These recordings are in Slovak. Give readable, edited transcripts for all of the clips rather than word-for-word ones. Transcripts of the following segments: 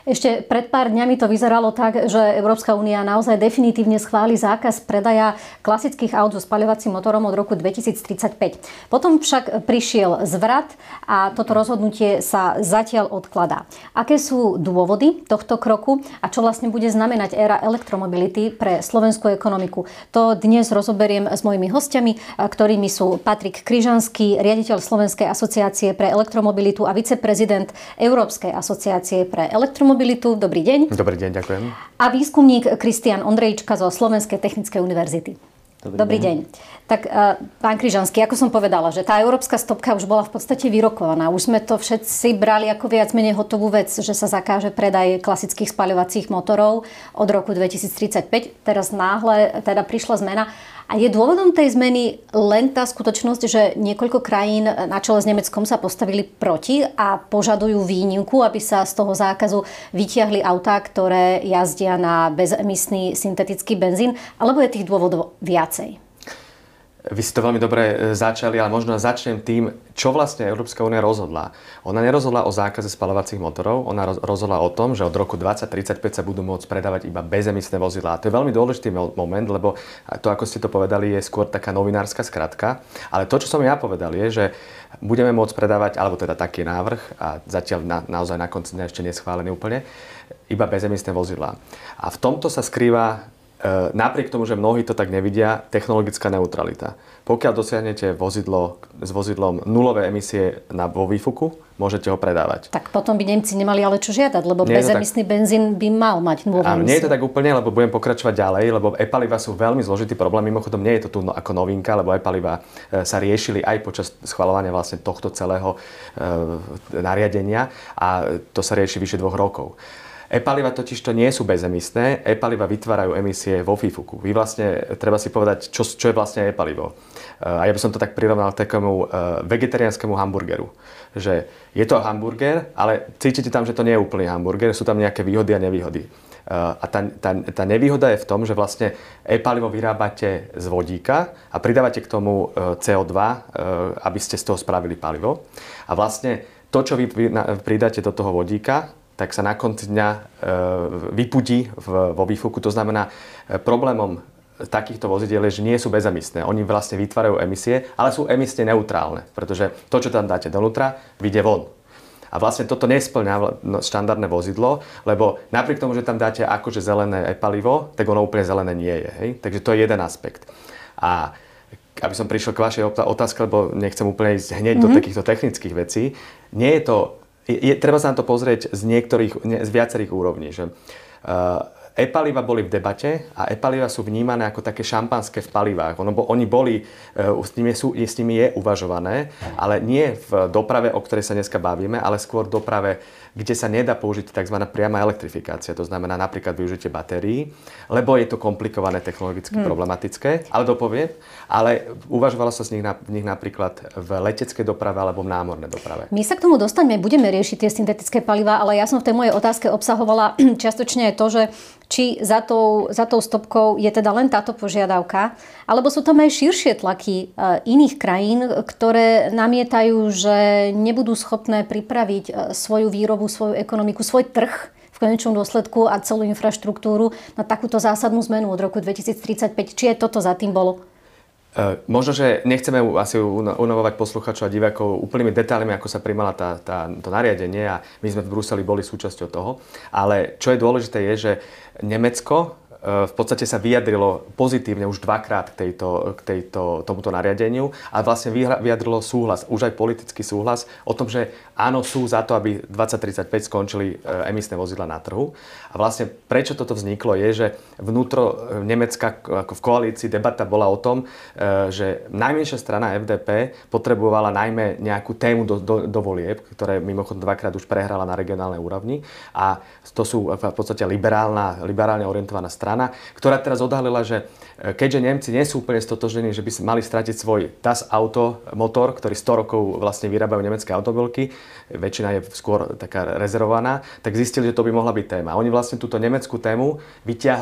Ešte pred pár dňami to vyzeralo tak, že Európska únia naozaj definitívne schváli zákaz predaja klasických aut so spaľovacím motorom od roku 2035. Potom však prišiel zvrat a toto rozhodnutie sa zatiaľ odkladá. Aké sú dôvody tohto kroku a čo vlastne bude znamenať éra elektromobility pre slovenskú ekonomiku? To dnes rozoberiem s mojimi hostiami, ktorými sú Patrik Kryžanský, riaditeľ Slovenskej asociácie pre elektromobilitu a viceprezident Európskej asociácie pre elektromobilitu. Dobrý deň. Dobrý deň, ďakujem. A výskumník Kristián Ondrejčka zo Slovenskej technickej univerzity. Dobrý deň. Tak, pán Kryžanský, ako som povedala, že tá európska stopka už bola v podstate vyrokovaná. Už sme to všetci brali ako viac menej hotovú vec, že sa zakáže predaj klasických spaľovacích motorov od roku 2035. Teraz náhle teda prišla zmena. A je dôvodom tej zmeny len tá skutočnosť, že niekoľko krajín na čele s Nemeckom sa postavili proti a požadujú výnimku, aby sa z toho zákazu vytiahli autá, ktoré jazdia na bezemisný syntetický benzín, alebo je tých dôvodov viacej? Vy ste to veľmi dobre začali, ale možno začnem tým, čo vlastne Európska únia rozhodla. Ona nerozhodla o zákaze spaľovacích motorov, ona rozhodla o tom, že od roku 2035 sa budú môcť predávať iba bezemisné vozidlá. A to je veľmi dôležitý moment, lebo to, ako ste to povedali, je skôr taká novinárska skratka. Ale to, čo som ja povedal, je, že budeme môcť predávať, alebo teda taký návrh, a zatiaľ naozaj na konci dňa ešte neschválený úplne, iba bezemisné vozidlá. A v tomto sa skrýva, napriek tomu, že mnohí to tak nevidia, technologická neutralita. Pokiaľ dosiahnete vozidlo s vozidlom nulové emisie vo výfuku, môžete ho predávať. Tak potom by Nemci nemali ale čo žiadať, lebo bezemisný benzín by mal mať nulové emisie. Nie je to tak úplne, lebo budem pokračovať ďalej, lebo e-paliva sú veľmi zložitý problém. Mimochodom, nie je to tu ako novinka, lebo e-paliva sa riešili aj počas schvaľovania vlastne tohto celého nariadenia a to sa rieši vyše 2 rokov. E-paliva totiž to nie sú bezemisné, e-paliva vytvárajú emisie vo výfuku. Vy vlastne, treba si povedať, čo je vlastne e-palivo. A ja by som to tak prirovnal k takému vegetariánskemu hamburgeru. Že je to hamburger, ale cítite tam, že to nie je úplný hamburger, sú tam nejaké výhody a nevýhody. A tá nevýhoda je v tom, že vlastne e-palivo vyrábate z vodíka a pridávate k tomu CO2, aby ste z toho spravili palivo. A vlastne to, čo vy pridáte do toho vodíka, tak sa na konci dňa vypudí vo výfuku. To znamená, problémom takýchto vozidiel je, že nie sú bezemisné. Oni vlastne vytvárajú emisie, ale sú emisne neutrálne, pretože to, čo tam dáte donútra, vyjde von. A vlastne toto nesplňa štandardné vozidlo, lebo napriek tomu, že tam dáte akože zelené e-palivo, tak ono úplne zelené nie je. Hej? Takže to je jeden aspekt. A aby som prišiel k vašej otázke, lebo nechcem úplne ísť hneď do takýchto technických vecí, nie je to... treba sa na to pozrieť z viacerých úrovní. Že e-paliva boli v debate a e-paliva sú vnímané ako také šampanské v palivách. Oni boli, s nimi je uvažované, ale nie v doprave, o ktorej sa dneska bavíme, ale skôr v doprave, kde sa nedá použiť tzv. Priama elektrifikácia. To znamená napríklad využitie batérií, lebo je to komplikované, technologicky problematické, ale dopoviem. Ale uvažovalo sa v nich napríklad v leteckej doprave alebo v námornej doprave. My sa k tomu dostaneme, budeme riešiť tie syntetické palivá, ale ja som v tej mojej otázke obsahovala čiastočne aj to, že či za tou stopkou je teda len táto požiadavka, alebo sú tam aj širšie tlaky iných krajín, ktoré namietajú, že nebudú schopné pripraviť svoju výrobu, svoju ekonomiku, svoj trh v konečnom dôsledku a celú infraštruktúru na takúto zásadnú zmenu od roku 2035. Či je toto za tým bolo? Možno, že nechceme asi unavovať posluchačov a divákov úplnými detailmi, ako sa primala to nariadenie a my sme v Bruseli boli súčasťou toho. Ale čo je dôležité je, že Nemecko v podstate sa vyjadrilo pozitívne už dvakrát k tomuto nariadeniu a vlastne vyjadrilo súhlas, už aj politický súhlas o tom, že áno, sú za to, aby 2035 skončili emisné vozidlá na trhu. A vlastne prečo toto vzniklo je, že vnútro Nemecka ako v koalícii debata bola o tom, že najmenšia strana FDP potrebovala najmä nejakú tému do volieb, ktoré mimochodom dvakrát už prehrala na regionálnej úrovni. A to sú v podstate liberálne orientovaná strana, ktorá teraz odhalila, že keďže Nemci nie sú úplne stotožnení, že by mali stratiť svoj Das Auto motor, ktorý 100 rokov vlastne vyrábajú nemecké automobilky, väčšina je skôr taká rezervovaná, tak zistili, že to by mohla byť téma. Oni vlastne túto nemeckú tému vyťahli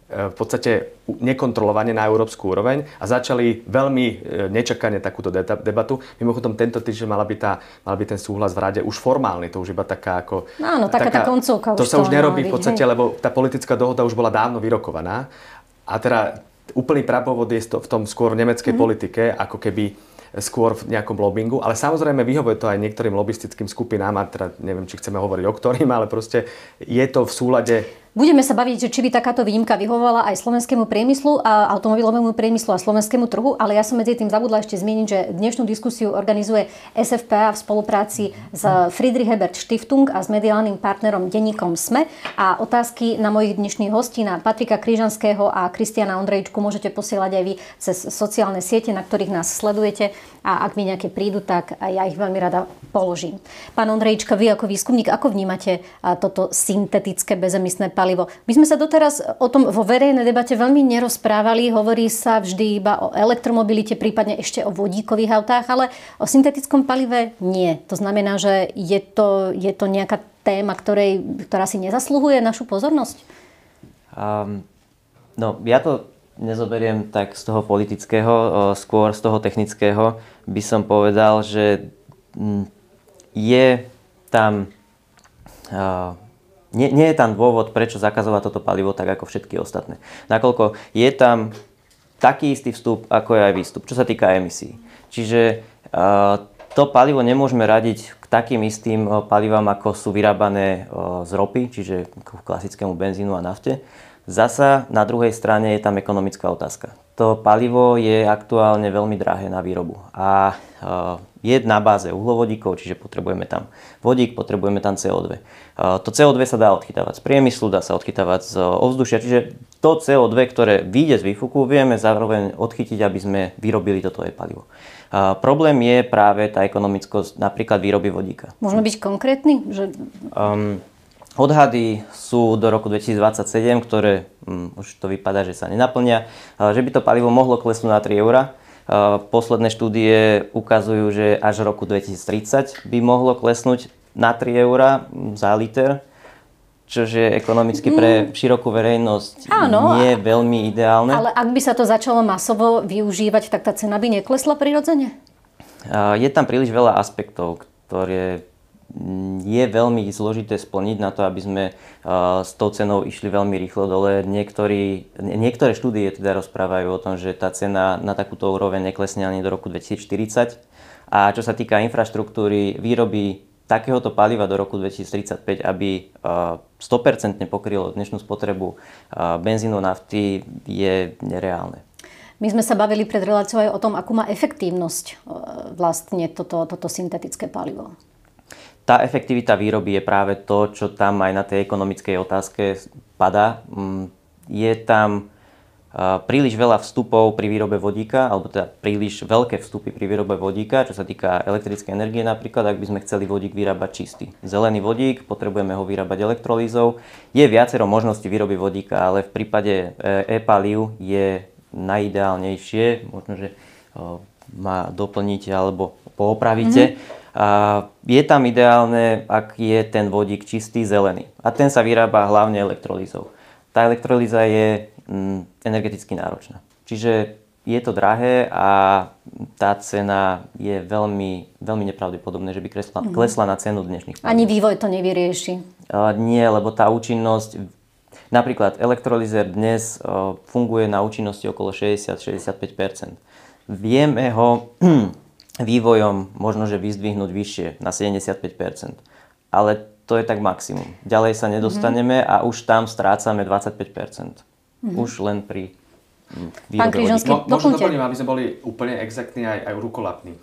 v podstate nekontrolovane na európsku úroveň a začali veľmi nečakane takúto debatu. Mimochodom, tento týždeň mal byť ten súhlas v rade už formálny, to už iba taká ako... Áno, taká tá koncovka. To sa už nerobí v podstate, lebo tá politická dohoda už bola dávno vyrokovaná. A teda úplný prapôvod je v tom skôr nemeckej politike, ako keby skôr v nejakom lobbingu, ale samozrejme vyhovuje to aj niektorým lobistickým skupinám, a teda neviem, či chceme hovoriť o ktorým, ale proste je to v súlade. Budeme sa baviť, že či by takáto výnimka vyhovovala aj slovenskému priemyslu a automobilovému priemyslu a slovenskému trhu, ale ja som medzi tým zabudla ešte zmieniť, že dnešnú diskusiu organizuje SFPA v spolupráci s Friedrich Ebert Stiftung a s mediálnym partnerom denníkom SME a otázky na mojich dnešných hostí, na Patrika Križanského a Kristiana Ondrejčku môžete posielať aj vy cez sociálne siete, na ktorých nás sledujete, a ak mi nejaké prídu, tak ja ich veľmi rada položím. Pán Ondrejčka, vy ako výskumník, ako vnímate toto syntetické bezemisné palivo? My sme sa doteraz o tom vo verejnej debate veľmi nerozprávali, hovorí sa vždy iba o elektromobilite, prípadne ešte o vodíkových autách, ale o syntetickom palive nie. To znamená, že je to nejaká téma, ktorá si nezasluhuje našu pozornosť? Ja to nezoberiem tak z toho politického, skôr z toho technického. By som povedal, že je tam... Nie je tam dôvod, prečo zakazovať toto palivo tak ako všetky ostatné. Nakoľko je tam taký istý vstup, ako je aj výstup, čo sa týka emisí. Čiže to palivo nemôžeme radiť k takým istým palivám, ako sú vyrábané z ropy, čiže k klasickému benzínu a nafte. Zasa na druhej strane je tam ekonomická otázka. To palivo je aktuálne veľmi drahé na výrobu a je na báze uhlovodíkov, čiže potrebujeme tam vodík, potrebujeme tam CO2. To CO2 sa dá odchytávať z priemyslu, dá sa odchytávať z ovzdušia, čiže to CO2, ktoré vyjde z výfuku, vieme zároveň odchytiť, aby sme vyrobili toto palivo. Problém je práve tá ekonomickosť napríklad výroby vodíka. Môžeme byť konkrétni? Odhady sú do roku 2027, ktoré už to vypadá, že sa nenaplnia, že by to palivo mohlo klesnúť na 3 €. Posledné štúdie ukazujú, že až v roku 2030 by mohlo klesnúť na 3 € za liter, čo je ekonomicky pre širokú verejnosť nie je veľmi ideálne. Ale ak by sa to začalo masovo využívať, tak tá cena by neklesla prirodzene? Je tam príliš veľa aspektov, ktoré je veľmi zložité splniť na to, aby sme s tou cenou išli veľmi rýchlo dole. Niektoré štúdie teda rozprávajú o tom, že tá cena na takúto úroveň neklesne ani do roku 2040. A čo sa týka infraštruktúry výroby takéhoto paliva do roku 2035, aby 100% pokrylo dnešnú spotrebu benzínu, nafty, je nereálne. My sme sa bavili pred reláciou aj o tom, akú má efektívnosť vlastne toto syntetické palivo. Tá efektivita výroby je práve to, čo tam aj na tej ekonomickej otázke padá. Je tam príliš veľa vstupov pri výrobe vodíka, alebo teda príliš veľké vstupy pri výrobe vodíka, čo sa týka elektrickej energie napríklad, ak by sme chceli vodík vyrábať čistý. Zelený vodík, potrebujeme ho vyrábať elektrolýzou. Je viacero možností výroby vodíka, ale v prípade e-palív je najideálnejšie, možno, že ma doplníte alebo poopravíte. Je tam ideálne, ak je ten vodík čistý, zelený. A ten sa vyrába hlavne elektrolýzou. Tá elektrolýza je energeticky náročná. Čiže je to drahé a tá cena je veľmi, veľmi nepravdepodobné, že by klesla na cenu dnešných palív. Ani vývoj to nevyrieši? Nie, lebo tá účinnosť... Napríklad elektrolýzer dnes funguje na účinnosti okolo 60-65%. Vieme ho vývojom možno, že vyzdvihnúť vyššie na 75%. Ale to je tak maximum. Ďalej sa nedostaneme a už tam strácame 25%. Už len pri výrobe vodíka. Možno doplním, aby sme boli úplne exaktní aj rukolapní.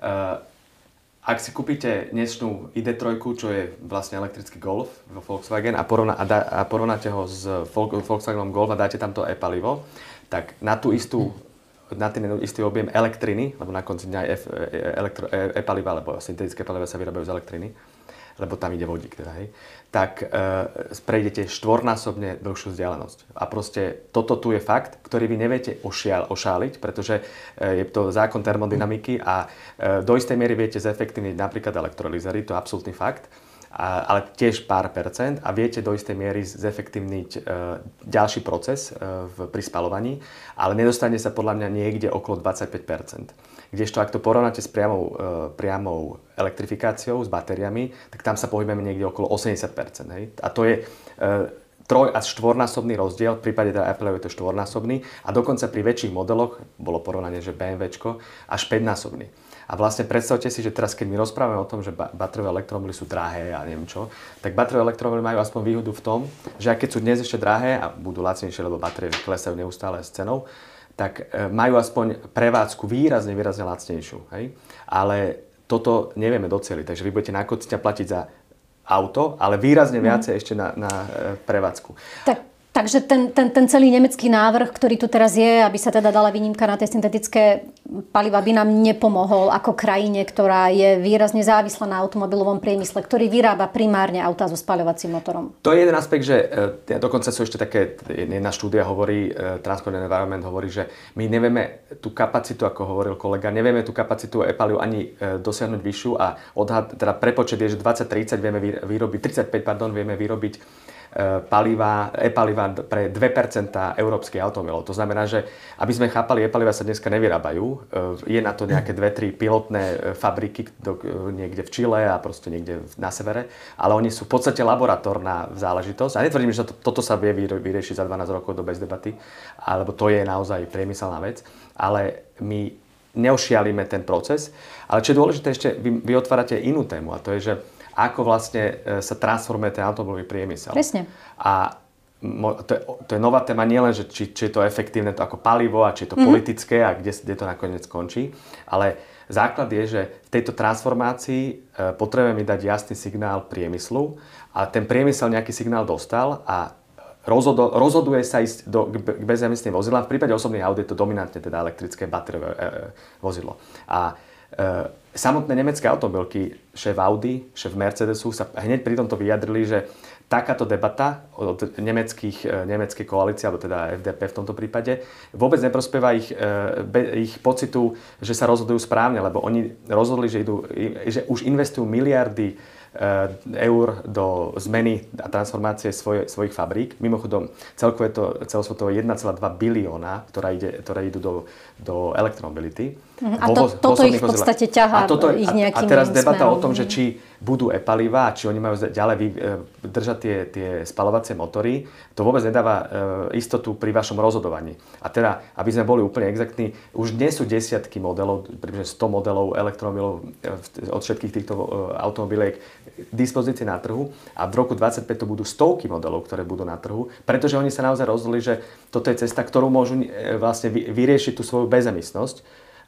Ak si kúpite dnešnú ID3, čo je vlastne elektrický Golf vo Volkswagen a porovnáte ho s Volkswagenom Golf a dáte tam to e-palivo, tak na ten istý objem elektriny, lebo na konci dňa e-paliva alebo syntetické paliva sa vyrábajú z elektriny, lebo tam ide vodík teda, hej, tak prejdete štvornásobne dlhšiu vzdialenosť. A proste toto tu je fakt, ktorý vy neviete ošáliť, pretože je to zákon termodynamiky a do istej miery viete zefektívniť napríklad elektrolýzery, to je absolútny fakt. ale tiež pár percent a viete do istej miery zefektívniť ďalší proces pri spaľovaní, ale nedostane sa podľa mňa niekde okolo 25%. Kdežto ak to porovnáte s priamou elektrifikáciou, s batériami, tak tam sa pohybujeme niekde okolo 80%. Hej? A to je troj- až štvornásobný rozdiel, v prípade teda Apple je to štvornásobný a dokonca pri väčších modeloch, bolo porovnanie, že BMWčko, až 5-násobný. A vlastne predstavte si, že teraz keď my rozprávame o tom, že batériové elektromobily sú drahé a neviem čo, tak batériové elektromobily majú aspoň výhodu v tom, že aj keď sú dnes ešte drahé a budú lacnejšie, lebo batérie klesajú neustále s cenou, tak majú aspoň prevádzku výrazne lacnejšiu. Hej? Ale toto nevieme docieliť, takže vy budete na konci platiť za auto, ale výrazne viacej ešte na prevádzku. Takže ten celý nemecký návrh, ktorý tu teraz je, aby sa teda dala výnimka na tie syntetické paliva, by nám nepomohol ako krajine, ktorá je výrazne závislá na automobilovom priemysle, ktorý vyrába primárne autá so spaľovacím motorom. To je jeden aspekt, že dokonca sú ešte také, jedna štúdia hovorí, Transport and Environment hovorí, že my nevieme tú kapacitu, ako hovoril kolega, nevieme tú kapacitu e-palív ani dosiahnuť vyššiu a odhad, teda prepočet je, že 2030 vieme vyrobiť, 35 vieme vyrobiť e-paliva pre 2% európskych automobilov. To znamená, že aby sme chápali, e-paliva sa dneska nevyrábajú. Je na to nejaké 2-3 pilotné fabriky niekde v Čile a proste niekde na severe, ale oni sú v podstate laboratórna záležitosť. A netvrdím, že toto sa vie vyriešiť za 12 rokov bez debaty, alebo to je naozaj priemyselná vec, ale my neošialíme ten proces. Ale čo je dôležité, ešte vy otvárate inú tému a to je, že ako vlastne sa transformuje ten automobilový priemysel. Presne. A to je nová téma, nielen, že či je to efektívne to ako palivo a či je to politické a kde to nakoniec skončí, ale základ je, že v tejto transformácii potrebujeme dať jasný signál priemyslu a ten priemysel nejaký signál dostal a rozhoduje sa ísť k bezemisným vozidlám. V prípade osobných aut je to dominantne teda elektrické batériové vozidlo. A samotné nemecké automobilky, šéf Audi, šéf Mercedesu sa hneď pri tomto vyjadrili, že takáto debata od nemeckej koalície, alebo teda FDP v tomto prípade, vôbec neprospieva ich pocitu, že sa rozhodujú správne, lebo oni rozhodli, že už investujú miliardy eur do zmeny a transformácie svojich fabrík. Mimochodom, celosvetovo 1,2 bilióna, ktoré idú do elektromobility. A toto ich v podstate ťahá ich nejakým A teraz debata smerom. o tom, že či budú e-palivá, či oni majú ďalej držať tie spaľovacie motory, to vôbec nedáva istotu pri vašom rozhodovaní. A teda, aby sme boli úplne exaktní, už dnes sú desiatky modelov, približne 100 modelov elektromobilov od všetkých týchto automobiliek k dispozícii na trhu a v roku 2025 to budú stovky modelov, ktoré budú na trhu, pretože oni sa naozaj rozhodli, že toto je cesta, ktorú môžu vlastne vyriešiť tú svoju bezemisnosť,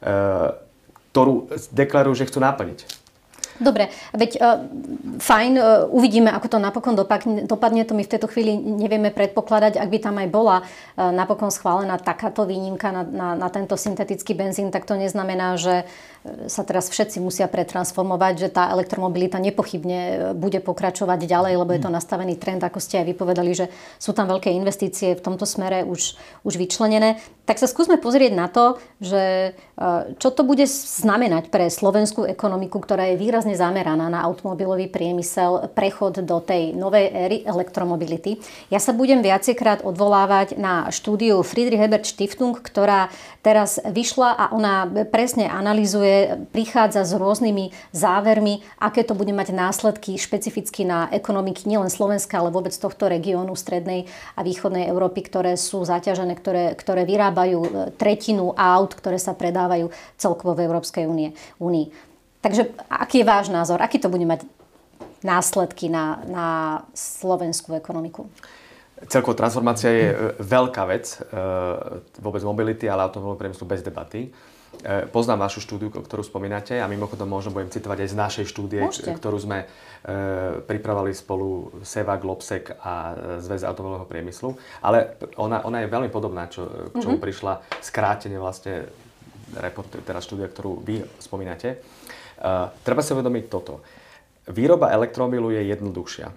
ktorú deklarujú, že chcú naplniť. Dobre, veď fajn, uvidíme, ako to napokon dopadne. To my v tejto chvíli nevieme predpokladať. Ak by tam aj bola napokon schválená takáto výnimka na tento syntetický benzín, tak to neznamená, že sa teraz všetci musia pretransformovať, že tá elektromobilita nepochybne bude pokračovať ďalej, lebo je to nastavený trend, ako ste aj vypovedali, že sú tam veľké investície v tomto smere už vyčlenené. Tak sa skúsme pozrieť na to, že čo to bude znamenať pre slovenskú ekonomiku, ktorá je výrazne zameraná na automobilový priemysel, prechod do tej novej éry elektromobility. Ja sa budem viacejkrát odvolávať na štúdiu Friedrich Ebert Stiftung, ktorá teraz vyšla a ona presne analyzuje, prichádza s rôznymi závermi, aké to bude mať následky špecificky na ekonomiky nielen Slovenska, ale vôbec tohto regiónu strednej a východnej Európy, ktoré sú zaťažené, ktoré vyrábajú tretinu aut, ktoré sa predávajú celkovo v Európskej únii. Takže aký je váš názor? Aký to bude mať následky na slovenskú ekonomiku? Celková transformácia je veľká vec, vôbec mobility, ale automobilového priemyslu bez debaty. Poznám vašu štúdiu, ktorú spomínate a mimochodom možno budem citovať aj z našej štúdie, ktorú sme pripravovali spolu SEVA, Globsec a Zväz automobilového priemyslu. Ale ona je veľmi podobná, k čomu prišla skrátene vlastne teraz štúdia, ktorú vy spomínate. Treba si uvedomiť toto. Výroba elektromobilu je jednoduchšia.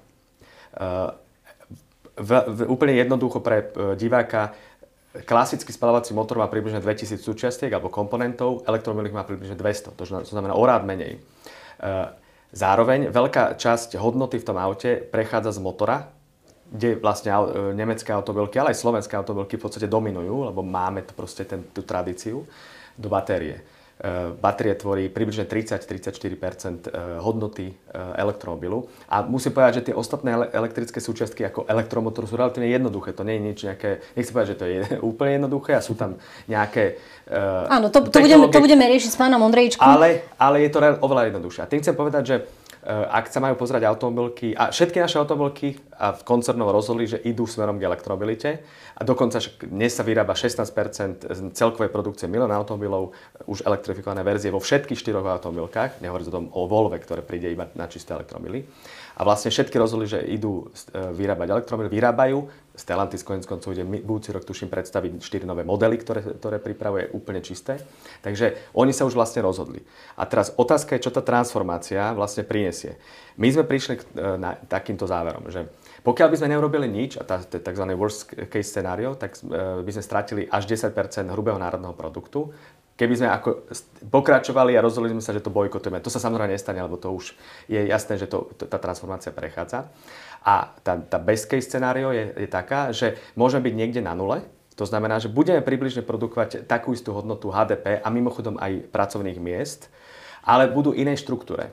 Úplne jednoducho pre diváka, klasický spaľovací motor má približne 2000 súčiastiek alebo komponentov, elektromobil má približne 200, to znamená o rád menej. Zároveň veľká časť hodnoty v tom aute prechádza z motora, kde vlastne nemecké automobilky, ale aj slovenské automobilky v podstate dominujú, lebo máme to proste tú tradíciu, do batérie. Batérie tvorí približne 30-34% hodnoty elektromobilu. A musím povedať, že tie ostatné elektrické súčiastky ako elektromotor sú relatívne jednoduché. To nie je nič nejaké, nechcem povedať, že to je úplne jednoduché a sú tam nejaké áno, to budeme riešiť s pánom Ondrejčkom. Ale je to oveľa jednoduchšie. A tým chcem povedať, že ak sa majú pozerať automobilky, a všetky naše automobilky v koncernov rozhodli, že idú smerom k elektromobilite a dokonca dnes sa vyrába 16% celkovej produkcie milión automobilov už elektrifikované verzie vo všetkých 4 automobilkách, nehovorím o tom o Volve, ktoré príde iba na čisté elektromobily. A vlastne všetky rozhodli, že idú vyrábať elektromobily, vyrábajú. Stellantis koniec koncov ide budúci rok, tuším, predstaviť 4 nové modely, ktoré pripravuje úplne čisté. Takže oni sa už vlastne rozhodli. A teraz otázka je, čo tá transformácia vlastne prinesie. My sme prišli na takýmto záverom, že pokiaľ by sme neurobili nič, a to je tzv. Worst case scenario, tak by sme stratili až 10% hrubého národného produktu. Keby sme ako pokračovali a rozhodli sme sa, že to bojkotujeme. To sa samozrejme nestane, lebo to už je jasné, že tá transformácia prechádza. A tá best case scenario je taká, že môžeme byť niekde na nule. To znamená, že budeme približne produkovať takú istú hodnotu HDP a mimochodom aj pracovných miest, ale budú inej štruktúre.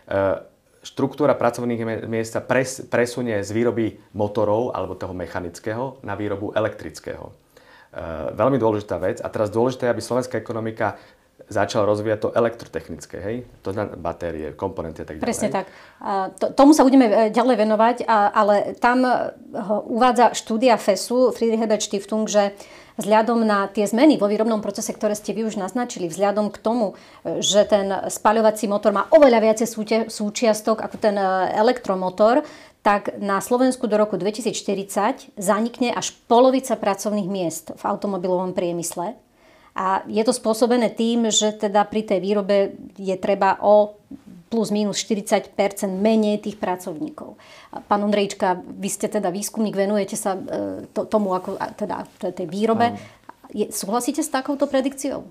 Štruktúra pracovných miest sa presunie z výroby motorov alebo toho mechanického na výrobu elektrického. Veľmi dôležitá vec. A teraz dôležité je, aby slovenská ekonomika začala rozvíjať to elektrotechnické, hej? To znamená batérie, komponenty a tak ďalej. Presne tak. Tomu sa budeme ďalej venovať, ale tam uvádza štúdia FESu, Friedrich Ebert Stiftung, že vzhľadom na tie zmeny vo výrobnom procese, ktoré ste vy už naznačili, vzhľadom k tomu, že ten spaľovací motor má oveľa viacej súčiastok ako ten elektromotor, tak na Slovensku do roku 2040 zanikne až polovica pracovných miest v automobilovom priemysle. A je to spôsobené tým, že teda pri tej výrobe je treba o plus minus 40% menej tých pracovníkov. Pán Ondrejčka, vy ste teda výskumník, venujete sa tomu, ako teda tej výrobe. Súhlasíte s takouto predikciou?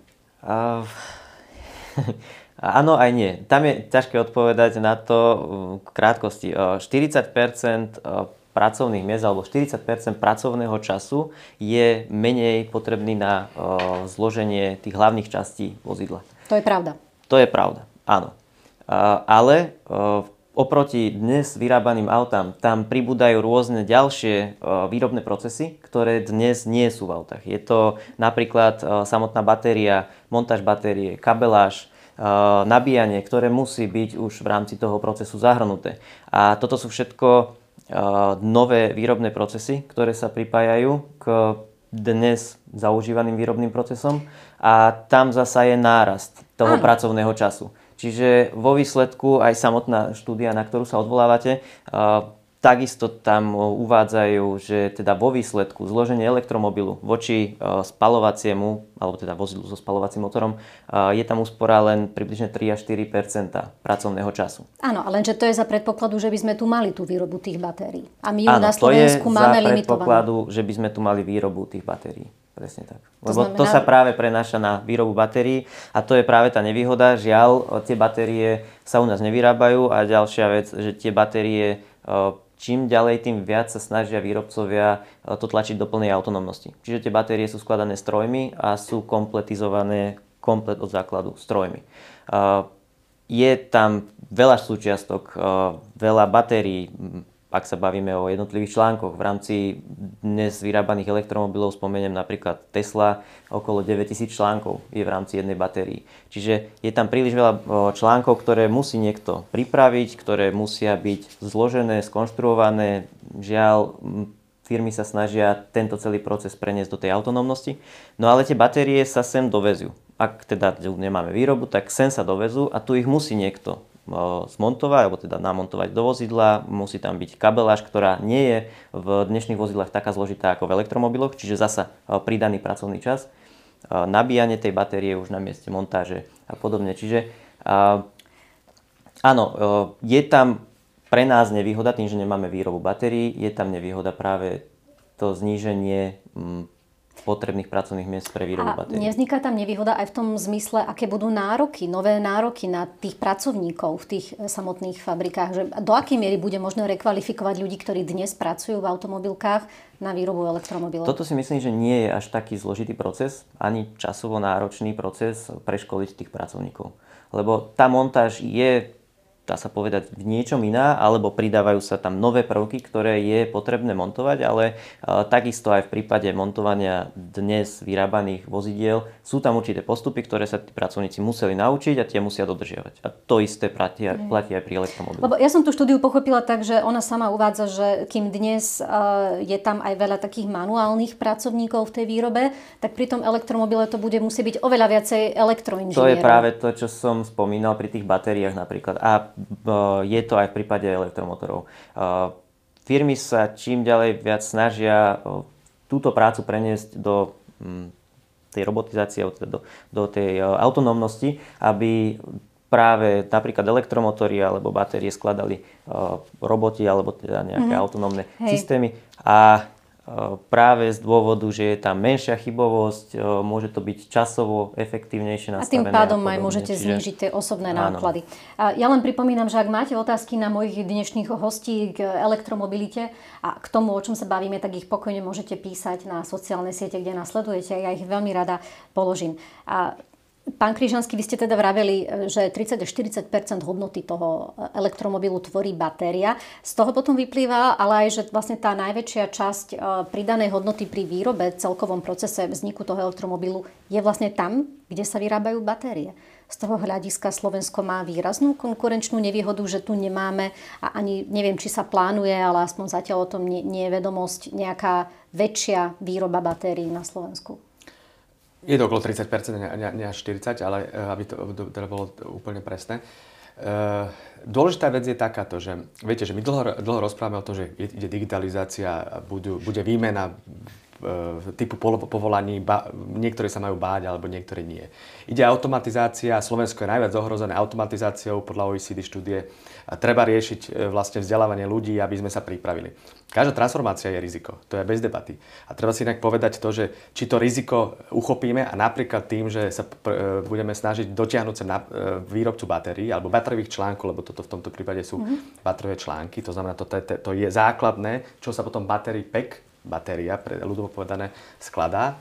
Áno, aj nie. Tam je ťažké odpovedať na to v krátkosti. 40% pracovných miest alebo 40% pracovného času je menej potrebný na zloženie tých hlavných častí vozidla. To je pravda. To je pravda, áno. Ale oproti dnes vyrábaným autám, tam pribúdajú rôzne ďalšie výrobné procesy, ktoré dnes nie sú v autách. Je to napríklad samotná batéria, montáž batérie, kabeláž, nabíjanie, ktoré musí byť už v rámci toho procesu zahrnuté. A toto sú všetko nové výrobné procesy, ktoré sa pripájajú k dnes zaužívaným výrobným procesom a tam zasa je nárast toho pracovného času. Čiže vo výsledku aj samotná štúdia, na ktorú sa odvolávate, takisto tam uvádzajú, že teda vo výsledku zloženie elektromobilu voči spaľovaciemu, alebo teda vozidu so spaľovacím motorom, je tam úspora len približne 3 až 4% pracovného času. Áno, ale lenže to je za predpokladu, že by sme tu mali tú výrobu tých batérií. A my ju na Slovensku máme limitovanú. Áno, to je za predpokladu, že by sme tu mali výrobu tých batérií. Presne tak. Lebo to sa práve prenáša na výrobu batérií a to je práve tá nevýhoda. Žiaľ, tie batérie sa u nás nevyrábajú a ďalšia vec, že tie batérie čím ďalej, tým viac sa snažia výrobcovia to tlačiť do plnej autonómnosti. Čiže tie batérie sú skladané strojmi a sú kompletizované komplet od základu strojmi. Je tam veľa súčiastok, veľa batérií, ak sa bavíme o jednotlivých článkoch. V rámci dnes vyrábaných elektromobilov spomeniem napríklad Tesla, okolo 9000 článkov je v rámci jednej batérii. Čiže je tam príliš veľa článkov, ktoré musí niekto pripraviť, ktoré musia byť zložené, skonštruované. Žiaľ, firmy sa snažia tento celý proces preniesť do tej autonómnosti. No ale tie batérie sa sem dovezú. Ak teda nemáme výrobu, tak sem sa dovezú a tu ich musí niekto zmontovať, alebo teda namontovať do vozidla. Musí tam byť kabeláž, ktorá nie je v dnešných vozidlách taká zložitá ako v elektromobiloch, čiže zasa pridaný pracovný čas. Nabíjanie tej batérie už na mieste montáže a podobne. Čiže áno, je tam pre nás nevýhoda tým, že nemáme výrobu batérií, je tam nevýhoda práve to zníženie potrebných pracovných miest pre výrobu batérií. Nevzniká tam nevýhoda aj v tom zmysle, aké budú nové nároky na tých pracovníkov v tých samotných fabrikách? Že do akej miery bude možno rekvalifikovať ľudí, ktorí dnes pracujú v automobilkách na výrobu elektromobilov? Toto si myslím, že nie je až taký zložitý proces, ani časovo náročný proces preškoliť tých pracovníkov. Lebo tá montáž je, dá sa povedať, v niečom iná, alebo pridávajú sa tam nové prvky, ktoré je potrebné montovať, ale takisto aj v prípade montovania dnes vyrábaných vozidiel sú tam určité postupy, ktoré sa tí pracovníci museli naučiť a tie musia dodržiavať. A to isté platí aj pri elektromobiloch. Lebo ja som tú štúdiu pochopila tak, že ona sama uvádza, že kým dnes je tam aj veľa takých manuálnych pracovníkov v tej výrobe, tak pri tom elektromobile to bude musieť byť oveľa viacej elektroinžinierov. To je práve to, čo som spomínal pri tých batériách napríklad. A je to aj v prípade elektromotorov. Firmy sa čím ďalej viac snažia túto prácu preniesť do tej robotizácie, do tej autonómnosti, aby práve napríklad elektromotory alebo batérie skladali roboti alebo teda nejaké autonómne systémy. A práve z dôvodu, že je tam menšia chybovosť, môže to byť časovo efektívnejšie nastavené. A tým pádom aj môžete znížiť tie osobné náklady. Ja len pripomínam, že ak máte otázky na mojich dnešných hostí k elektromobilite a k tomu, o čom sa bavíme, tak ich pokojne môžete písať na sociálne siete, kde nasledujete. Ja ich veľmi rada položím. Pán Kryžanský, vy ste teda vraveli, že 30 až 40% hodnoty toho elektromobilu tvorí batéria. Z toho potom vyplýva, ale aj, že vlastne tá najväčšia časť pridanej hodnoty pri výrobe, celkovom procese vzniku toho elektromobilu je vlastne tam, kde sa vyrábajú batérie. Z toho hľadiska Slovensko má výraznú konkurenčnú nevýhodu, že tu nemáme a ani neviem, či sa plánuje, ale aspoň zatiaľ o tom nie je vedomosť, nejaká väčšia výroba batérií na Slovensku. Je to okolo 30%, nie až 40%, ale aby to teda bolo úplne presné. Dôležitá vec je takáto, že viete, že my dlho rozprávame o tom, že ide digitalizácia, bude výmena typu povolaní, niektorí sa majú báť, alebo niektorí nie. Ide automatizácia, Slovensko je najviac ohrozené automatizáciou podľa OECD štúdie. A treba riešiť vlastne vzdelávanie ľudí, aby sme sa pripravili. Každá transformácia je riziko, to je bez debaty. A treba si inak povedať to, že či to riziko uchopíme a napríklad tým, že sa budeme snažiť dotiahnuť sa na výrobcu batérií alebo batériových článkov, lebo toto v tomto prípade sú batériové články, to znamená, to je základné, čo sa potom batéria, pre ľudovo povedané, skladá.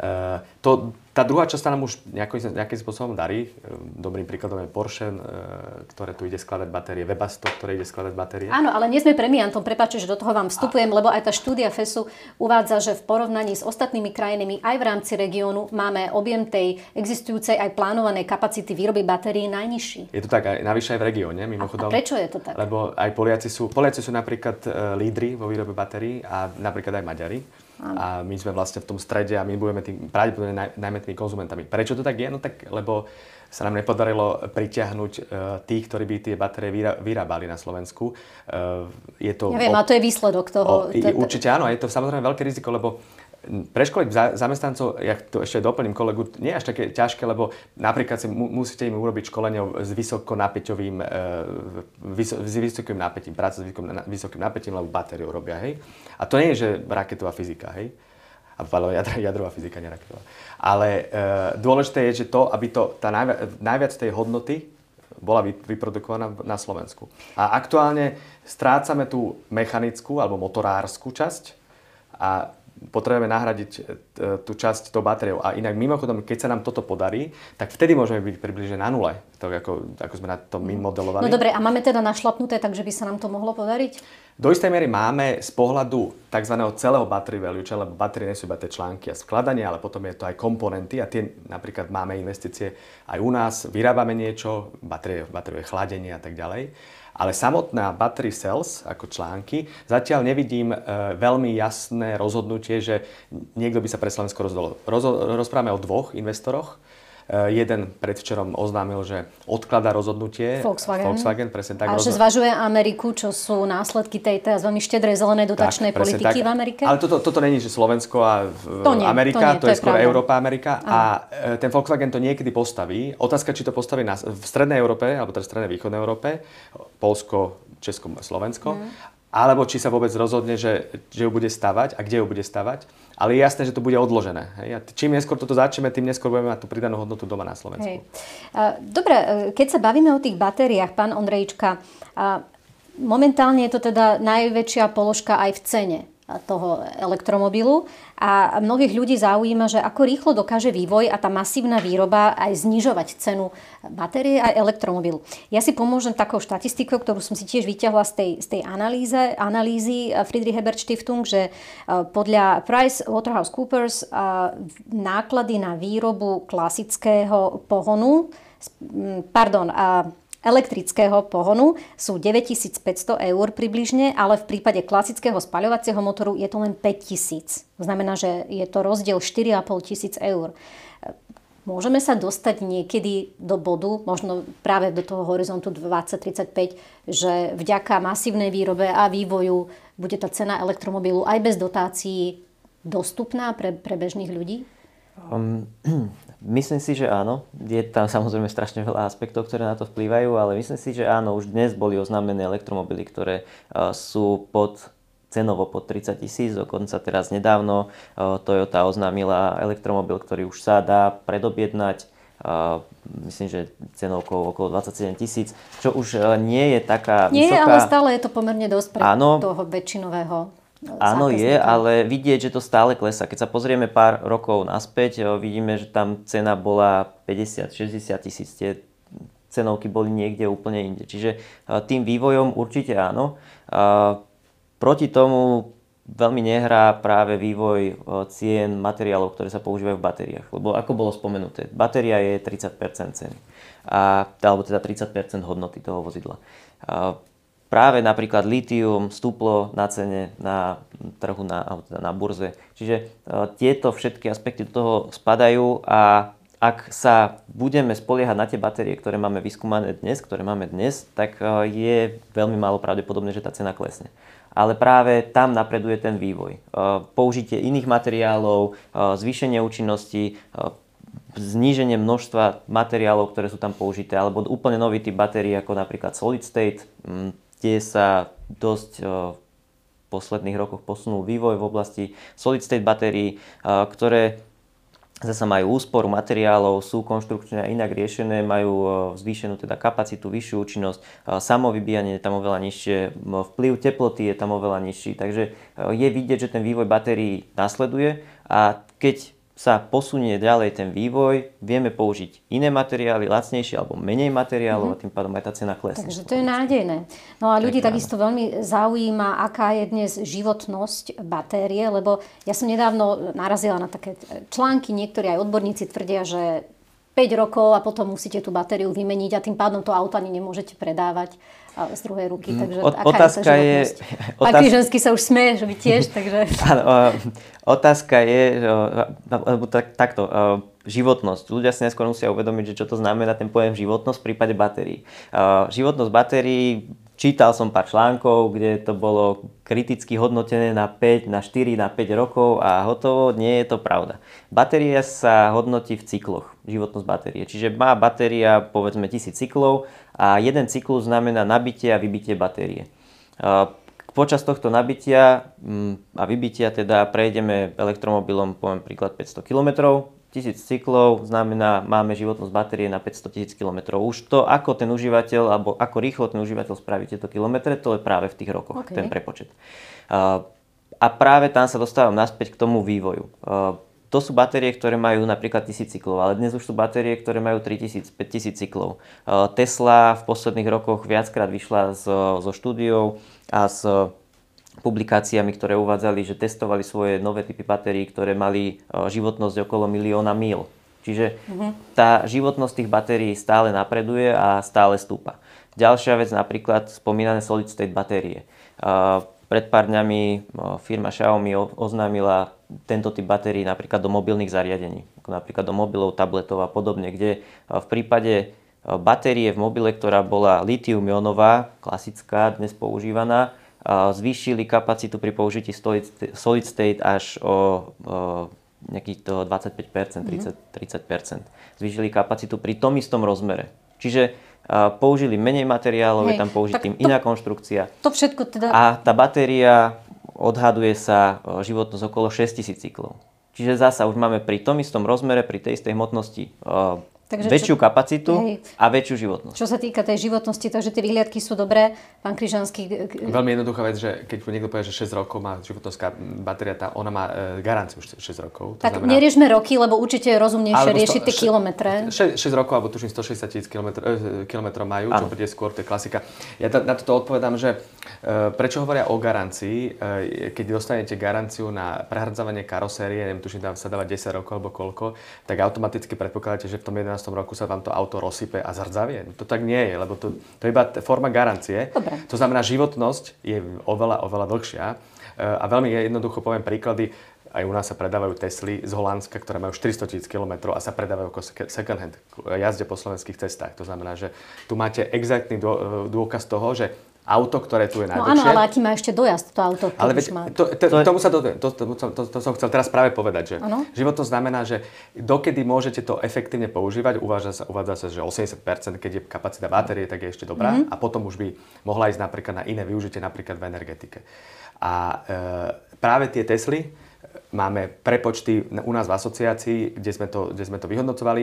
Tá druhá časť nám už nejakým spôsobom darí. Dobrým príkladom je Porsche, ktoré tu ide skladať batérie, Webasto, ktoré ide skladať batérie. Áno, ale nie sme premiantom, prepáčte, že do toho vám vstupujem, lebo aj tá štúdia FESu uvádza, že v porovnaní s ostatnými krajinami aj v rámci regiónu máme objem tej existujúcej aj plánovanej kapacity výroby batérií najnižší. Je to tak aj navyše aj v regióne, mimochodom. A prečo je to tak? Lebo aj Poliaci sú napríklad lídri vo výrobe batérií a napríklad aj Maďari. A my sme vlastne v tom strede a my budeme pravdepodobne najmä tými konzumentami. Prečo to tak je? No tak, lebo sa nám nepodarilo pritiahnuť tých, ktorí by tie batérie vyrábali na Slovensku. Je to ja viem, a to je výsledok toho. Určite áno, je to samozrejme veľké riziko, lebo preškoliť zamestnancov, ja to ešte doplním kolegu, nie je až také ťažké, lebo napríklad musíte im urobiť školenie s vysokonapäťovým, vysokým napätím, práca s vysokým napätím, lebo batériu robia, hej. A to nie je, že raketová fyzika, hej. Jadrová fyzika, nie raketová. Ale dôležité je, že aby tá najviac tej hodnoty bola vyprodukovaná na Slovensku. A aktuálne strácame tú mechanickú alebo motorárskú časť a potrebujeme nahradiť tú časť tou batériou. A inak mimochodom, keď sa nám toto podarí, tak vtedy môžeme byť približne na nule. Tak ako sme na tom my modelovali. No dobre, a máme teda našlapnuté, takže by sa nám to mohlo podariť? Do istej miery máme z pohľadu tzv. Celého battery value, lebo batérie nie sú iba tie články a skladanie, ale potom je to aj komponenty a tie napríklad máme investície aj u nás, vyrábame niečo, batériové chladenie a tak ďalej. Ale samotná battery cells, ako články, zatiaľ nevidím veľmi jasné rozhodnutie, že niekto by sa pre Slovensko rozhodol. Rozprávame o dvoch investoroch. Jeden predvčerom oznámil, že odkladá rozhodnutie. Volkswagen, presne tak. A že zvažuje Ameriku, čo sú následky tej teraz veľmi štedrej zelenej dotačnej politiky v Amerike? Ale toto není, že Slovensko a Amerika, to je skôr Európa, Amerika. A ten Volkswagen to niekedy postaví. Otázka, či to postaví v strednej Európe, alebo teda strednej východnej Európe, Poľsko, Česko, Slovensko. alebo či sa vôbec rozhodne, že ju bude stavať a kde ju bude stavať. Ale je jasné, že to bude odložené. Hej? A čím neskôr toto začneme, tým neskôr budeme mať tú pridanú hodnotu doma na Slovensku. Dobre, keď sa bavíme o tých batériách, pán Ondrejčka, momentálne je to teda najväčšia položka aj v cene toho elektromobilu a mnohých ľudí zaujíma, že ako rýchlo dokáže vývoj a tá masívna výroba aj znižovať cenu batérie a elektromobilu. Ja si pomôžem takou štatistikou, ktorú som si tiež vyťahla z tej analýzy Friedrich Ebert Stiftung, že podľa PricewaterhouseCoopers náklady na výrobu klasického pohonu, elektrického pohonu sú 9500 eur približne, ale v prípade klasického spaľovacieho motoru je to len 5000. To znamená, že je to rozdiel 4500 eur. Môžeme sa dostať niekedy do bodu, možno práve do toho horizontu 2035, že vďaka masívnej výrobe a vývoju bude tá cena elektromobilu aj bez dotácií dostupná pre bežných ľudí? Myslím si, že áno. Je tam samozrejme strašne veľa aspektov, ktoré na to vplývajú, ale myslím si, že áno. Už dnes boli oznámené elektromobily, ktoré sú cenovo pod 30 000. Dokonca teraz nedávno Toyota oznámila elektromobil, ktorý už sa dá predobjednať. Myslím, že cenovkou okolo 27 000, čo už nie je taká vysoká. Nie, ale stále je to pomerne dosť pre toho väčšinového. Áno, je, ale vidieť, že to stále klesá. Keď sa pozrieme pár rokov naspäť, vidíme, že tam cena bola 50-60 tisíc. Tie cenovky boli niekde úplne inde. Čiže tým vývojom určite áno. Proti tomu veľmi nehrá práve vývoj cien materiálov, ktoré sa používajú v batériách. Lebo ako bolo spomenuté, batéria je 30% ceny. Alebo teda 30% hodnoty toho vozidla. Práve napríklad litium stúplo na cene na trhu, na burze. Čiže tieto všetky aspekty do toho spadajú a ak sa budeme spoliehať na tie batérie, ktoré máme vyskúmané dnes, tak je veľmi málo pravdepodobné, že tá cena klesne. Ale práve tam napreduje ten vývoj. Použitie iných materiálov, zvýšenie účinnosti, zníženie množstva materiálov, ktoré sú tam použité, alebo úplne nový typ batérií, ako napríklad solid state, kde sa dosť v posledných rokoch posunul vývoj v oblasti solid state batérií, ktoré zasa majú úsporu materiálov, sú konštrukčne inak riešené, majú zvýšenú teda kapacitu, vyššiu účinnosť, samovybíjanie je tam oveľa nižšie, vplyv teploty je tam oveľa nižší, takže je vidieť, že ten vývoj batérií nasleduje a keď sa posunie ďalej ten vývoj, vieme použiť iné materiály, lacnejšie alebo menej materiálov a tým pádom aj tá cena klesne. Takže to je nádejné. No a ľudí takisto veľmi zaujíma, aká je dnes životnosť batérie, lebo ja som nedávno narazila na také články, niektorí aj odborníci tvrdia, že 5 rokov a potom musíte tú batériu vymeniť a tým pádom to auto ani nemôžete predávať z druhej ruky. Takže otázka je... Pán Križanský sa už smeje, že vy tiež, takže... Otázka je, takto, životnosť. Ľudia si neskôr musia uvedomiť, že čo to znamená ten pojem životnosť v prípade batérií. Životnosť batérií, čítal som pár článkov, kde to bolo kriticky hodnotené na 5, na 4, na 5 rokov a hotovo, nie je to pravda. Batéria sa hodnotí v cykloch, životnosť batérie. Čiže má batéria povedzme 1000 cyklov a jeden cyklus znamená nabitie a vybitie batérie. Počas tohto nabitia a vybitia teda prejdeme elektromobilom, poviem príklad 500 km. 1000 cyklov znamená, máme životnosť batérie na 500 000 km. Už to, ako ten užívateľ, alebo ako rýchlo ten užívateľ spraví tieto kilometre, to je práve v tých rokoch, ten prepočet. A práve tam sa dostávam naspäť k tomu vývoju. To sú batérie, ktoré majú napríklad 1000 cyklov, ale dnes už sú batérie, ktoré majú 3000, 5000 cyklov. Tesla v posledných rokoch viackrát vyšla so štúdiou a s publikáciami, ktoré uvádzali, že testovali svoje nové typy batérií, ktoré mali životnosť okolo 1 000 000 míl. Čiže tá životnosť tých batérií stále napreduje a stále stúpa. Ďalšia vec, napríklad spomínané solid state batérie. Pred pár dňami firma Xiaomi oznámila tento typ batérií napríklad do mobilných zariadení, ako napríklad do mobilov, tabletov a podobne, kde v prípade batérie v mobile, ktorá bola litium-ionová, klasická, dnes používaná, zvýšili kapacitu pri použití solid state až o nejakých 25%, 30%. Zvýšili kapacitu pri tom istom rozmere. Čiže použili menej materiálov, je tam použitým iná konštrukcia. To všetko teda... A tá batéria odhaduje sa životnosť okolo 6000 cyklov. Čiže zasa už máme pri tom istom rozmere, pri tej istej hmotnosti väčšiu kapacitu a väčšiu životnosť. Čo sa týka tej životnosti, takže tie vyhliadky sú dobré. Pán Križanský... Veľmi jednoduchá vec, že keď niekto povie, že 6 rokov má životnosť batéria, ona má garanciu 6 rokov. Tak znamená... neriešme roky, lebo určite je rozumnejšie riešiť tie kilometre. 6 rokov, alebo tuším 160 000 kilometrov majú, čo príde skôr, to je klasika. Ja na toto odpovedám, že prečo hovoria o garancii, keď dostanete garanciu na prehrdzavanie karosérie, neviem, tuším, tam sa dáva 10 rokov alebo koľko, tak automaticky predpokladáte, že v tom 11. roku sa vám to auto rozsype a zhrdzavie. To tak nie je, lebo to je iba forma garancie. Dobre. To znamená, životnosť je oveľa dlhšia. A veľmi jednoducho poviem príklady. Aj u nás sa predávajú Tesly z Holandska, ktoré majú 400 000 km a sa predávajú ako second hand jazde po slovenských cestách. To znamená, že tu máte exaktný dôkaz toho, že auto, ktoré tu je najväčšie... No áno, ale aký má ešte dojazd to auto? Ale to som chcel teraz práve povedať, že životnosť znamená, že dokedy môžete to efektívne používať, uvádza sa, že 80%, keď je kapacita batérie, tak je ešte dobrá a potom už by mohla ísť napríklad na iné využitie, napríklad v energetike. A práve tie Tesly máme prepočty u nás v asociácii, kde sme to vyhodnocovali,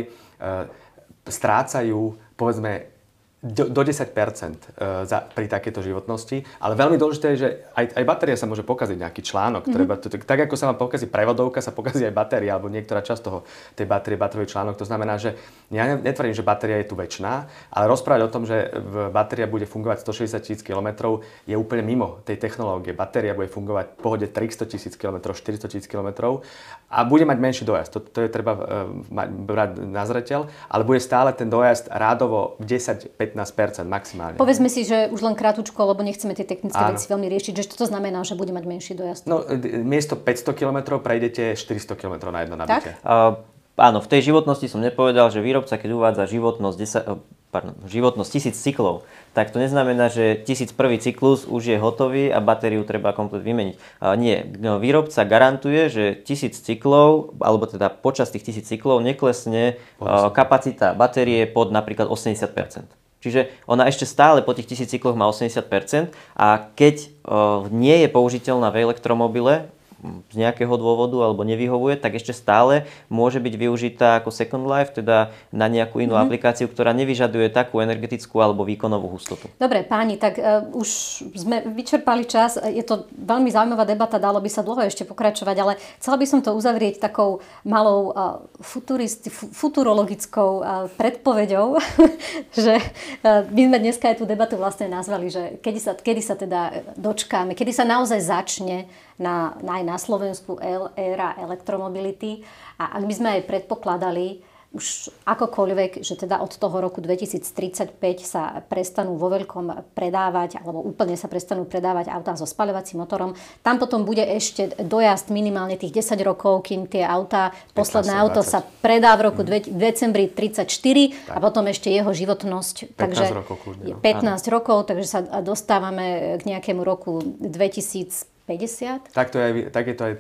strácajú, povedzme, do 10% pri takéto životnosti. Ale veľmi dôležité je, že aj batéria sa môže pokaziť, nejaký článok. Tak ako sa vám pokazí prevodovka, sa pokazí aj batéria, alebo niektorá časť tej bateriový článok. To znamená, že ja netvrdím, že batéria je tu večná, ale rozprávať o tom, že batéria bude fungovať 160 000 km je úplne mimo tej technológie. Batéria bude fungovať v pohode 300 000 km, 400 000 km a bude mať menší dojazd. To je treba brať na zreteľ, ale bude stále ten dojazd rádovo 10-15% maximálne. Povedzme si, že už len krátko, lebo nechceme tie technické veci veľmi riešiť, že čo to znamená, že bude mať menší dojazd? No, miesto 500 km prejdete 400 km na jedno nabitie. Áno, v tej životnosti som nepovedal, že výrobca, keď uvádza životnosť 1000 cyklov, tak to neznamená, že 1001. cyklus už je hotový a batériu treba komplet vymeniť. Nie, výrobca garantuje, že 1000 cyklov, alebo teda počas tých 1000 cyklov neklesne kapacita batérie pod napríklad 80%. Čiže ona ešte stále po tých 1000 cykloch má 80% a keď nie je použiteľná v elektromobile, z nejakého dôvodu alebo nevyhovuje, tak ešte stále môže byť využitá ako second life, teda na nejakú inú aplikáciu, ktorá nevyžaduje takú energetickú alebo výkonovú hustotu. Dobre, páni, tak už sme vyčerpali čas. Je to veľmi zaujímavá debata, dalo by sa dlho ešte pokračovať, ale chcela by som to uzavrieť takou malou futurologickou predpoveďou, že my sme dneska aj tú debatu vlastne nazvali, že kedy sa teda dočkáme, kedy sa naozaj začne aj na Slovensku éra elektromobility. A ak by sme aj predpokladali, už akokoľvek, že teda od toho roku 2035 sa prestanú vo veľkom predávať, alebo úplne sa prestanú predávať autá so spaľovacím motorom, tam potom bude ešte dojazd minimálne tých 10 rokov, kým tie autá, posledné auto sa predá v roku decembri 34 a potom ešte jeho životnosť. 15 rokov kľudne. 15 rokov, takže sa dostávame k nejakému roku 2050. Tak je to aj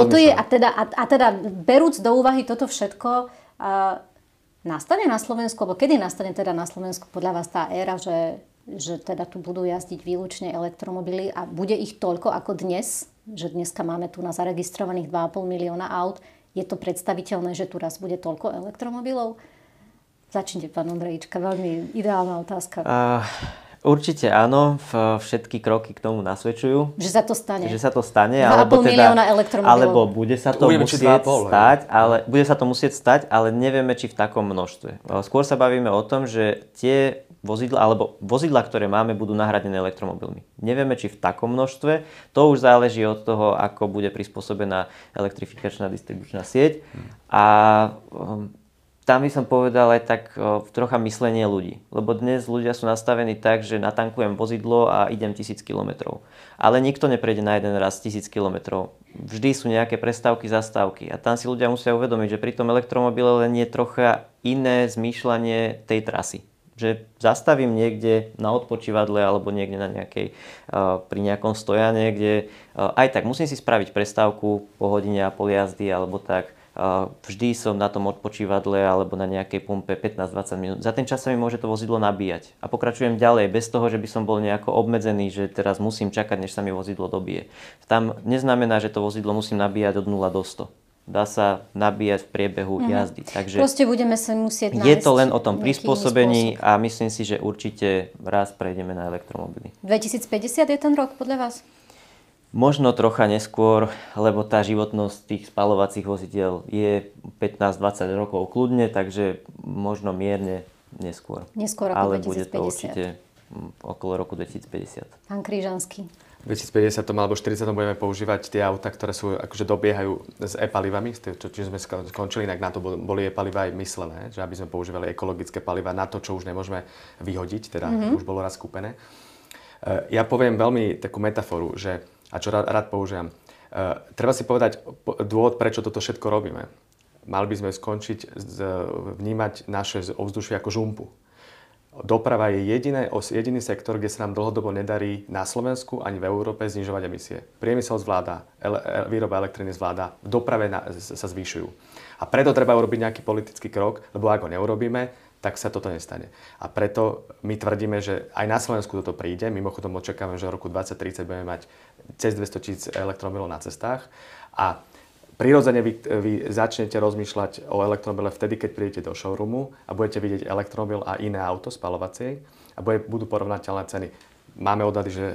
a teda berúc do úvahy toto všetko, nastane na Slovensku, alebo kedy nastane teda na Slovensku podľa vás tá éra, že teda tu budú jazdiť výlučne elektromobily a bude ich toľko ako dnes, že dneska máme tu na zaregistrovaných 2,5 milióna aut. Je to predstaviteľné, že tu raz bude toľko elektromobilov? Začnite, pán Ondrejíčka, veľmi ideálna otázka. Určite áno, všetky kroky k tomu nasvedčujú. Že sa to stane. Že sa to stane, alebo bude sa to musieť stať, bude sa to musieť stať, ale nevieme, či v takom množstve. Skôr sa bavíme o tom, že tie vozidla, alebo vozidla, ktoré máme, budú nahradené elektromobilmi. Nevieme, či v takom množstve. To už záleží od toho, ako bude prispôsobená elektrifikačná distribučná sieť. A tam by som povedal aj tak trocha myslenie ľudí. Lebo dnes ľudia sú nastavení tak, že natankujem vozidlo a idem 1000 km. Ale nikto neprejde na jeden raz 1000 km. Vždy sú nejaké prestávky, zastávky. A tam si ľudia musia uvedomiť, že pri tom elektromobile len je trocha iné zmýšľanie tej trasy. Že zastavím niekde na odpočívadle alebo niekde na pri nejakom stojane, kde aj tak musím si spraviť prestávku po hodine a pol jazdy alebo tak. Vždy som na tom odpočívadle alebo na nejakej pumpe 15-20 minút. Za ten čas sa mi môže to vozidlo nabíjať. A pokračujem ďalej, bez toho, že by som bol nejako obmedzený, že teraz musím čakať, než sa mi vozidlo dobije. Tam neznamená, že to vozidlo musím nabíjať od 0 do 100. Dá sa nabíjať v priebehu jazdy. Takže proste budeme sa musieť nájsť. Je to len o tom prispôsobení a myslím si, že určite raz prejdeme na elektromobily. 2050 je ten rok podľa vás? Možno trocha neskôr, lebo tá životnosť tých spaľovacích vozidiel je 15-20 rokov kľudne, takže možno mierne neskôr. Neskôr ako ale 2050. bude to určite okolo roku 2050. Pán Krížanský. V 2050 alebo 40 budeme používať tie autá, ktoré sú, akože dobiehajú s e-palivami, čiže sme skončili, inak na to boli e-paliva aj myslené, že aby sme používali ekologické paliva na to, čo už nemôžeme vyhodiť, teda už bolo raz kúpené. Ja poviem veľmi takú metaforu, že, a čo rád použijem, treba si povedať dôvod, prečo toto všetko robíme. Mali by sme skončiť vnímať naše ovzdušie ako žumpu. Doprava je jediný sektor, kde sa nám dlhodobo nedarí na Slovensku ani v Európe znižovať emisie. Priemysel zvláda, výroba elektriny zvláda, v doprave sa zvyšujú. A preto treba urobiť nejaký politický krok, lebo ak ho neurobíme, tak sa toto nestane. A preto my tvrdíme, že aj na Slovensku toto príde. Mimochodom očakávame, že v roku 2030 budeme mať cez 200 000 elektromobilov na cestách. A prirodzene vy začnete rozmýšľať o elektromobile vtedy, keď prídete do showroomu a budete vidieť elektromobil a iné auto spaľovacie a budú porovnateľné ceny. Máme odhady, že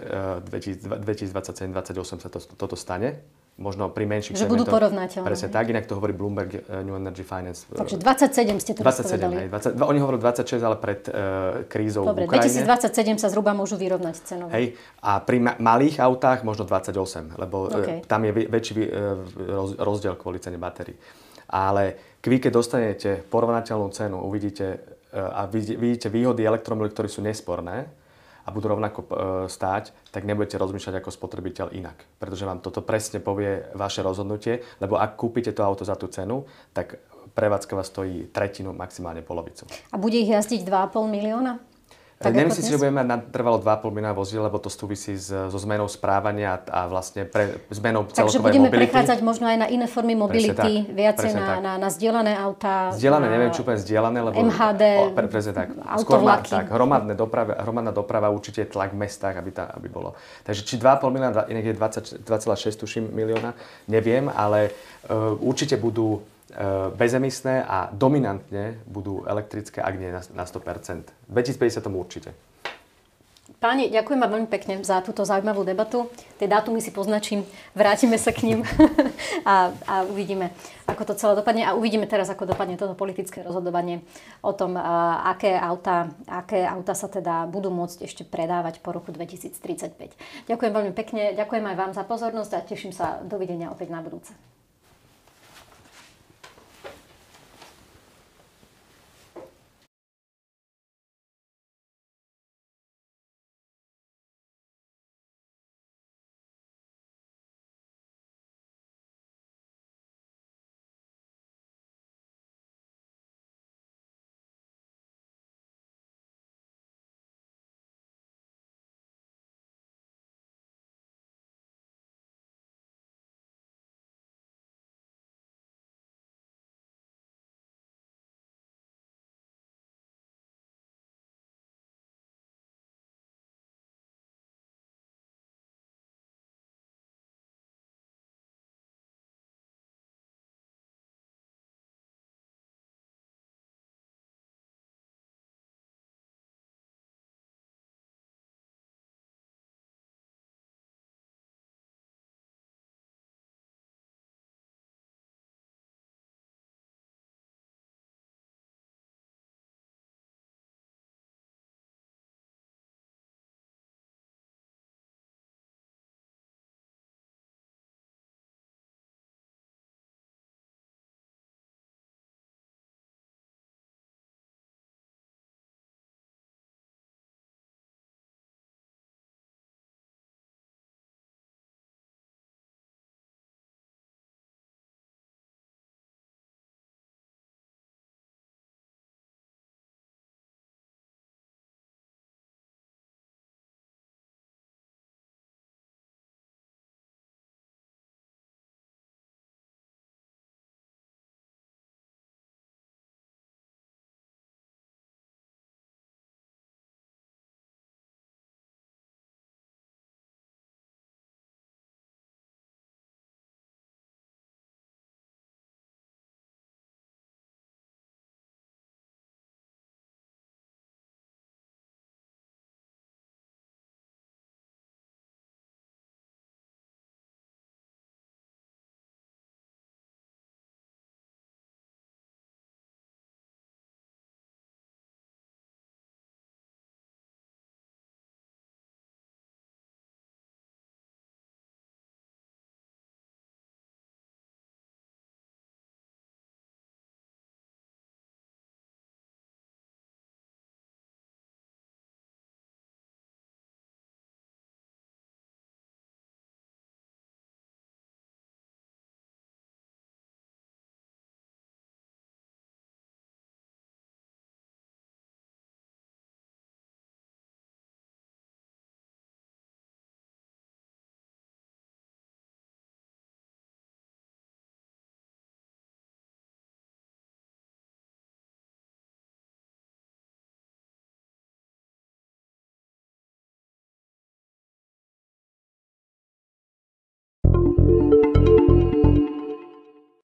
2027-2028 sa toto stane. Možno pri menších že budú porovnateľné. Presne tak, inak to hovorí Bloomberg New Energy Finance. Takže 27 ste to 27, povedali. Oni hovorili 26, ale pred krízou dobre, v Ukrajine. 2027 sa zhruba môžu vyrovnať cenovo. Hej, a pri malých autách možno 28, lebo tam je väčší rozdiel kvôli cene batérií. Ale vy, keď dostanete porovnateľnú cenu, uvidíte a vidíte výhody elektromobilov, ktoré sú nesporné, a budú rovnako stáť, tak nebudete rozmýšľať ako spotrebiteľ inak. Pretože vám toto presne povie vaše rozhodnutie, lebo ak kúpite to auto za tú cenu, tak prevádzka vás stojí tretinu, maximálne polovicu. A bude ich jazdiť 2,5 milióna? Nemyslím si, že budeme mať trvalo 2,5 milióna vozidel, lebo to súvisí so zmenou správania a vlastne zmenou celkovej mobility. Takže budeme prechádzať možno aj na iné formy mobility, viacej na zdieľané autá. Zdieľané, neviem, čo úplne zdieľané, lebo MHD, presne tak. autovlaky. Tak, hromadná doprava určite je tlak v mestách, aby bolo. Takže či 2,5 milióna, inak je 20,6 tuším milióna, neviem, ale určite budú bezemisné a dominantne budú elektrické, ak nie na 100%. 2050 tomu určite. Páni, ďakujem vám veľmi pekne za túto zaujímavú debatu. Tie dátumy si poznačím, vrátime sa k ním a uvidíme, ako to celé dopadne. A uvidíme teraz, ako dopadne toto politické rozhodovanie o tom, aké auta sa teda budú môcť ešte predávať po roku 2035. Ďakujem veľmi pekne, ďakujem aj vám za pozornosť a teším sa dovidenia opäť na budúce.